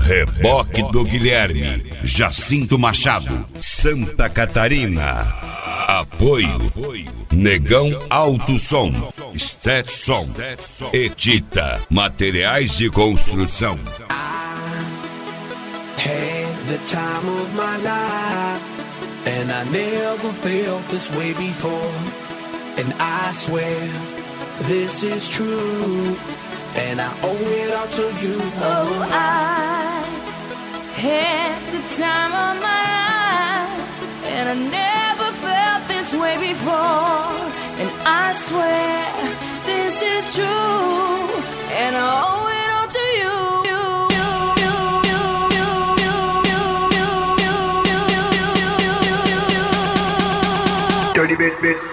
Reboque do Guilherme, Jacinto Machado, Santa Catarina. Apoio Negão Alto Som, Stetson, Etita, Materiais de Construção. Had the time of my life, and I never felt this way before. And I swear this is true, and I owe it all to you. Oh, I had the time of my life, and I never felt this way before. And I swear this is true, and I owe it all to you. Dirty bit.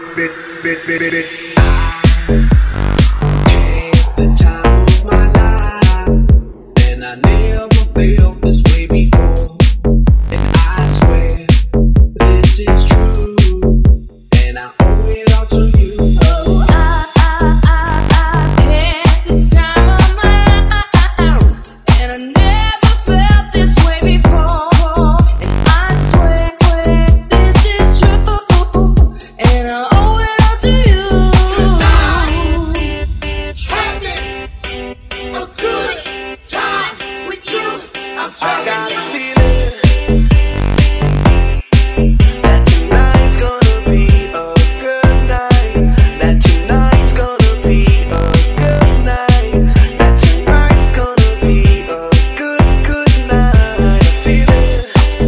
Had the time of my life, and I never felt this way before. And I swear this is true, and I owe it all to you. Oh, I had the time of my life, and I never felt this way before. And I swear this is true, and I owe it all to you. Having a good time with you, I'm I got telling a you. feeling that tonight's gonna be a good night. That tonight's gonna be a good night. That tonight's gonna be a good night. A feeling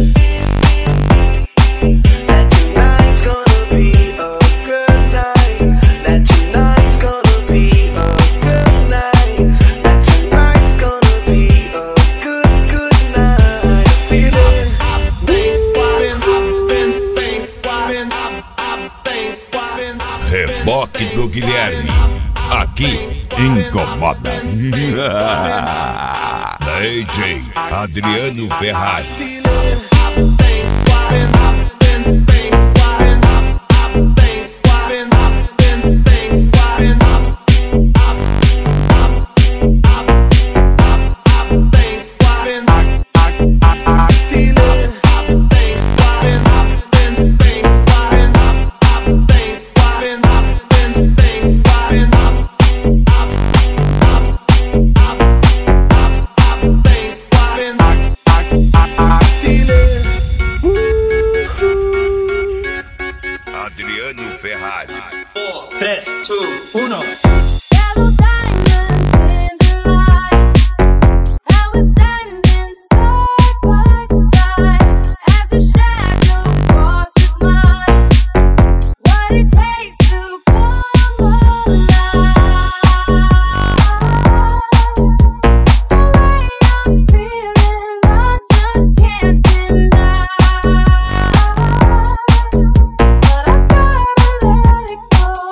that tonight's gonna be a good night. That tonight's gonna be a good night. That tonight's gonna be a good night. A feeling. Reboque do Guilherme, aqui incomoda. DJ Adriano Ferrari. Adriano Ferrari. 4, 3, 2, 1. Yellow diamonds in the light, and we're standing side by side as a shadow crosses mine. What it takes to come alive. It's the way I'm feeling, I just can't deny. But I gotta let it go.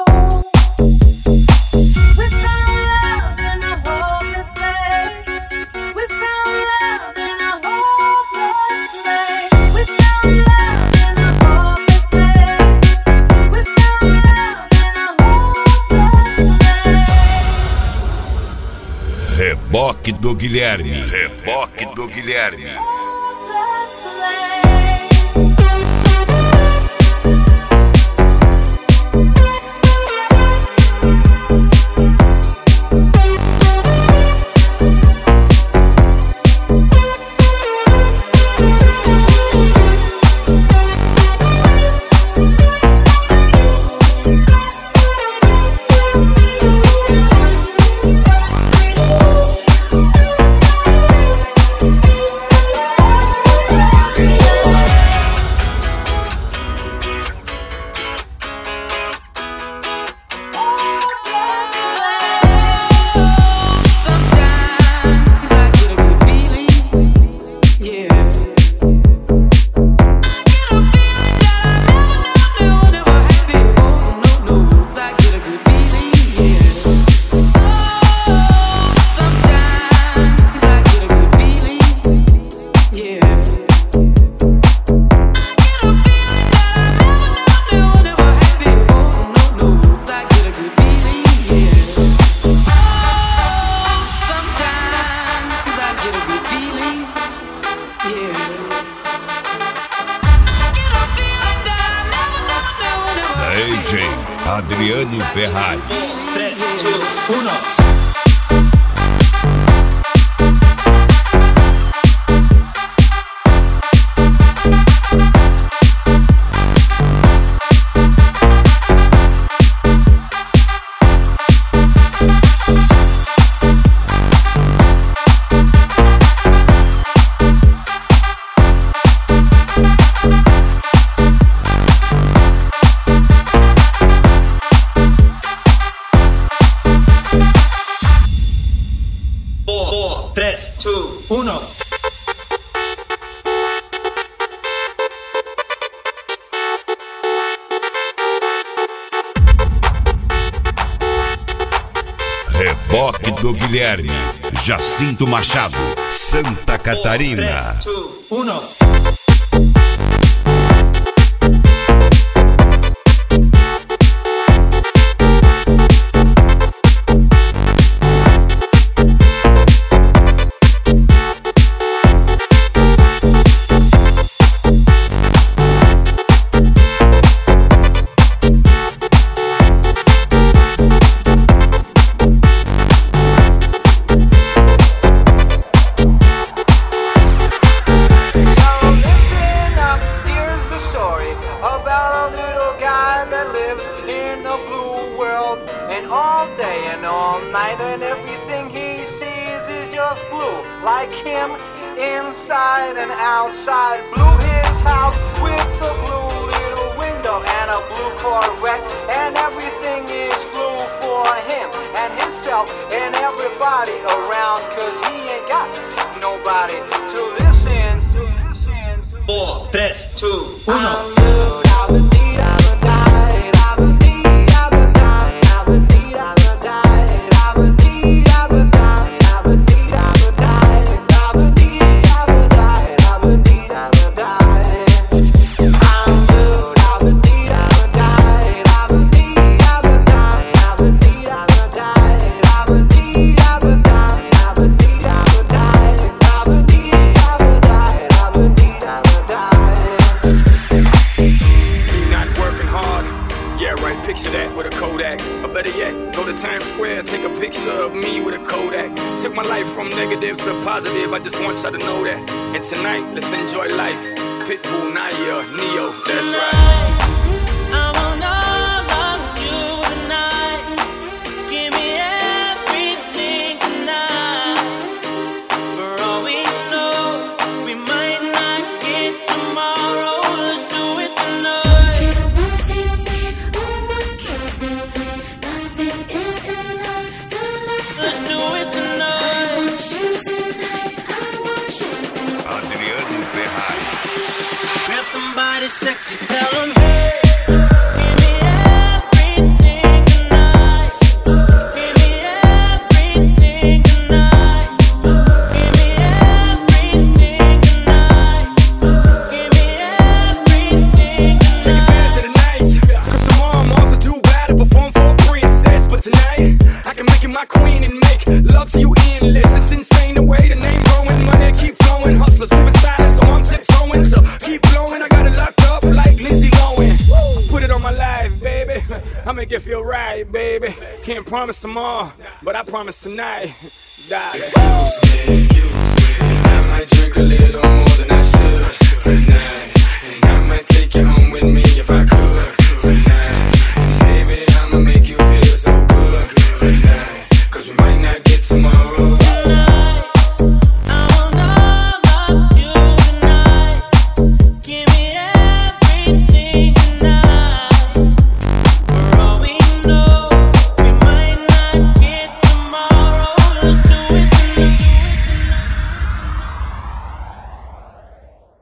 We found love in a hopeless place. We found love in a hopeless place. We found love in a hopeless place. We found love in a hopeless place. Reboque do Guilherme. Reboque do Guilherme. Hopeless place. Sometimes I get a good feeling, yeah. I get a feeling that I never had before. No, I get a good feeling, yeah. Sometimes I get a good feeling, yeah. I get a feeling that I never had before. No, I get a good feeling, yeah. Sometimes I get a good feeling. DJ Adriano Ferrari. 3, 2, 1. Reboque do Guilherme, Jacinto Machado, Santa Catarina. 3, 2, 1. About a little guy that lives in a blue world, and all day and all night, and everything he sees is just blue, like him inside and outside. Blue his house with a blue little window and a blue Corvette, and everything is blue for him and himself and everybody around, 'cause he ain't got nobody to listen. 4, 3, 2, 1. Picture that with a Kodak, or better yet, go to Times Square, take a picture of me with a Kodak. Took my life from negative to positive, I just want y'all to know that. And tonight, let's enjoy life. Pitbull, Naya, Neo, that's right. I want all of you tonight. Give me everything tonight. For all we know, we might not get tomorrow. Let's do it tonight. Let's do it tonight. Adriano Ferrari. Grab somebody sexy, tell them, hey, give me everything tonight. Give me everything tonight. Give me everything tonight. Give me everything Take advantage of the night, 'cause tomorrow I'm off to do battle, perform for a princess. But tonight, I can make you my queen and make love to you endless. It's insane the way the name growing, money keep flowing. Hustlers moving silent, so I'm tiptoeing. So keep blowing, I got it locked up like Lindsay Lohan. Put it on my life, baby. I make it feel right, baby. Can't promise tomorrow, but I promise tonight. Darling.